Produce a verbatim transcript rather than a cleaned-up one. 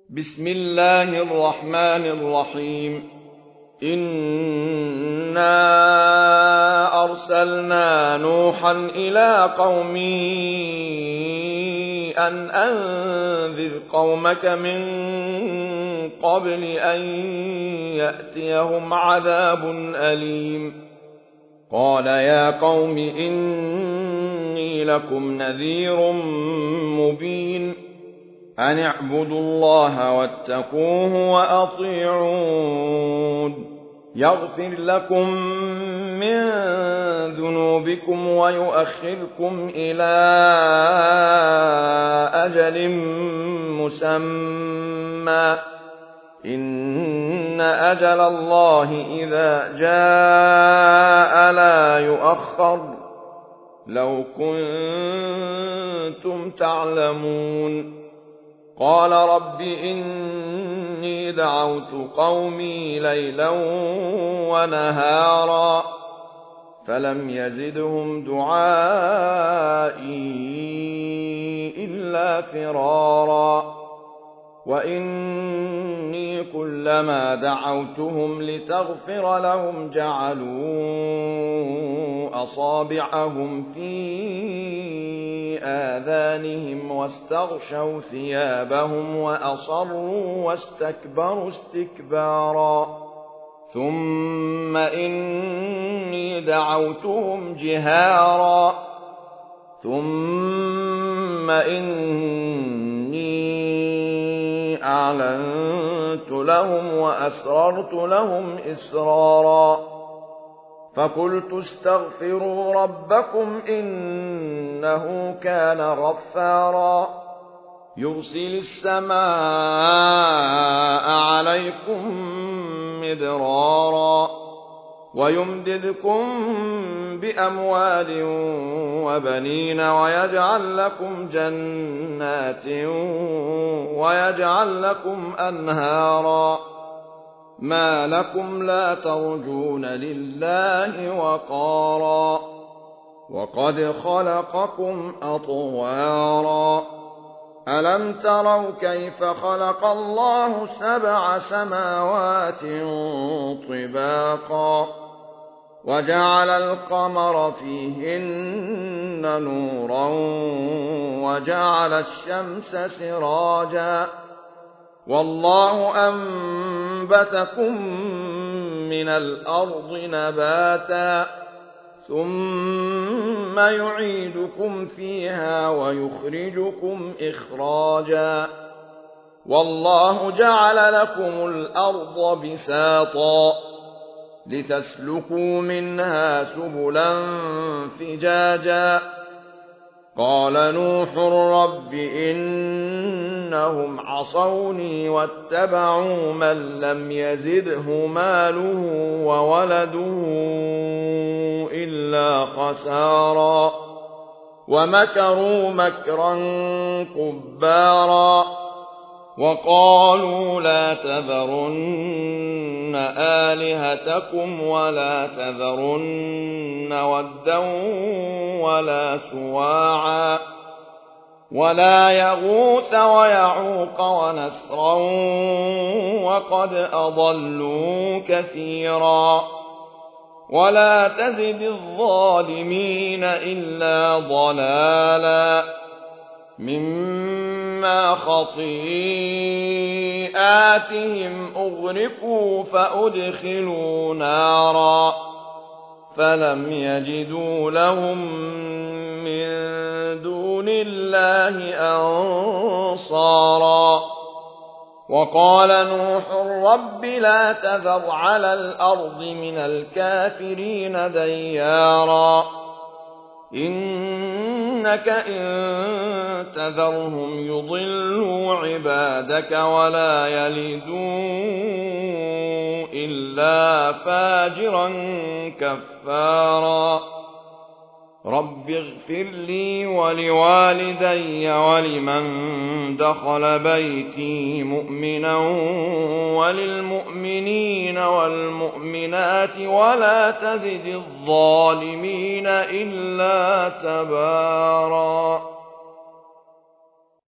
بسم الله الرحمن الرحيم إنا أرسلنا نوحا إلى قومه أن أنذر قومك من قبل أن يأتيهم عذاب أليم قال يا قوم إني لكم نذير مبين أن اعبدوا الله واتقوه وأطيعون يغفر لكم من ذنوبكم ويؤخركم إلى أجل مسمى إن أجل الله إذا جاء لا يؤخر لو كنتم تعلمون قال رب إني دعوت قومي ليلا ونهارا فلم يزدهم دعائي إلا فرارا وإني كلما دعوتهم لتغفر لهم جعلوا أصابعهم في آذانهم واستغشوا ثيابهم وأصروا واستكبروا استكبارا ثم إني دعوتهم جهارا ثم إني أعلنت لهم وأسررت لهم إسرارا فقلت استغفروا ربكم إنه كان غفارا يرسل السماء عليكم مدرارا ويمددكم بأموال وبنين ويجعل لكم جنات ويجعل لكم أنهارا ما لكم لا ترجون لله وقارا وقد خلقكم أطوارا ألم تروا كيف خلق الله سبع سماوات طباقا وجعل القمر فيهن نورا وجعل الشمس سراجا والله أنبتكم من الأرض نباتا ثم يعيدكم فيها ويخرجكم إخراجا والله جعل لكم الأرض بساطا لتسلكوا منها سبلا فجاجا قال نوح رب إنهم عصوني واتبعوا من لم يزده ماله وولده إلا خسارا ومكروا مكرا كبارا وقالوا لا تذرن آلهتكم ولا تذرن ودا ولا سواعا ولا يغوث ويعوق ونسرا وقد أضلوا كثيرا ولا تزد الظالمين إلا ضلالا مما خطيئاتهم أغرقوا فأدخلوا نارا فلم يجدوا لهم من دون الله أنصارا وقال نوح رب لا تذر على الأرض من الكافرين ديارا إنك إن تذرهم يضلوا عبادك ولا يلدوا إلا فاجرا كفارا رب اغفر لي ولوالدي ولمن دخل بيتي مؤمنا وللمؤمنين والمؤمنات ولا تزد الظالمين إلا تبارا